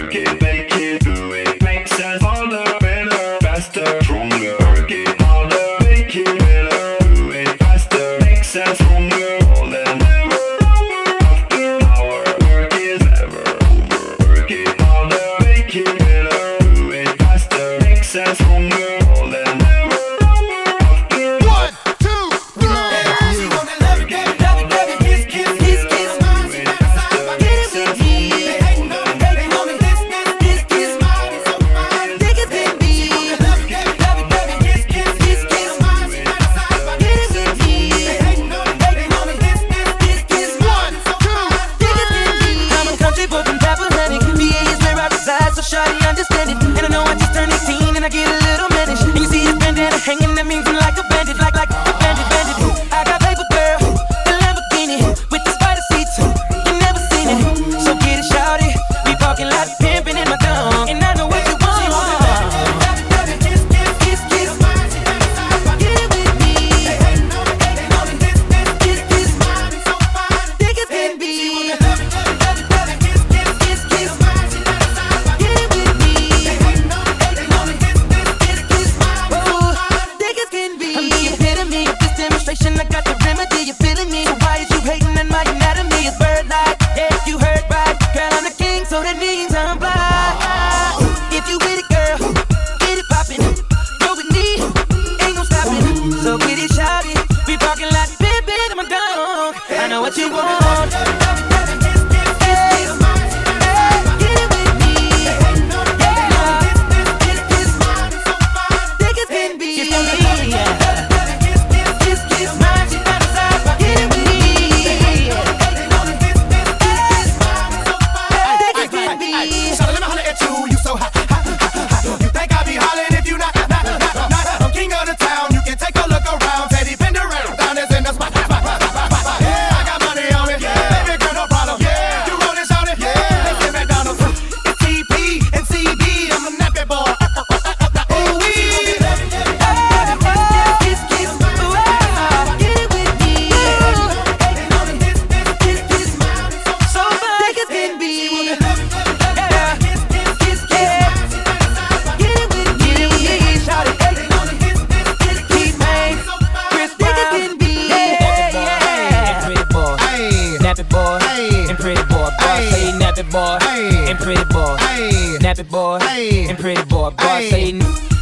Work it, make it, do it. Makes sense. Harder, better, faster, stronger. Work it harder, make it better, do it faster. Makes sense, stronger. More than ever, after hour. Work is never over. Work it harder, make it better, do it faster. Makes sense, stronger. More than ever, after 1, 2, 3. She wanna love it, kiss, kiss, kiss, kiss. She fantasize about getting with me. They hating on it, this, kiss, mine is so fine. Thick as can be. She wanna love it, kiss, kiss, kiss, kiss. She fantasize about getting with me. They hating on it, this, kiss, mine is so fine. Thick as can be. I'm a country boy from Tappahannock. VA is where I reside, so shawty understand it. And I know I just turned 18 and I get a little mannish. And you see this bandana hanging, that means I'm like a bandit, like a bandit. I got paper girl, the Lamborghini with the spider seats. You never seen it, so get it, shawty. We parking lot pimping in my dome, and I know what you want. She wanna love it, kiss, kiss, kiss. She fantasize about getting with me. They hating on it, this, kiss, mine is so fine. Thick as can be. She wanna love it, kiss, kiss, kiss. She fantasize about getting with me. They hating on it, this, kiss, mine is so fine. Thick as can be. I'm the epitome of this demonstration. I got the remedy, you feeling me? So why is you hating on my anatomy? It's bird-like, yeah, you heard right. Girl, I'm the king, so that means I'm fly. If you with it, girl, get it poppin'. Go with me, ain't no stopping. So get it, shawty. We parking lot, pimpin' in my dome. I know what you want. Get it with me. Yeah. Thick as can be. Kiss me, yeah. Kiss mine, she fantasize about getting with me. Thick as can be. So let me holler at you, you so hot. You think I be hollering if you not. I'm king of the town, you can take a look around. Teddy Penderell, down is in the spot. Yeah, I got money on me. Baby girl, no problem. You rollin', shout it. Let's get McDonald's. It's TP and CB, I'm a nappy boy. Ooh, wee. Kiss, kiss, ooh, ah, get it with me. So thick as can be. Yeah. Kiss, kiss, get it with me. Shout it, hey. Keith May, Chris Brown. Thick as can be. Yeah. Pretty boy, Hey, nappy boy, Hey. and pretty boy. Boy Hey. say nappy boy, Hey. and pretty boy. hey, Nappy boy, Hey. and pretty boy. Boy Hey. say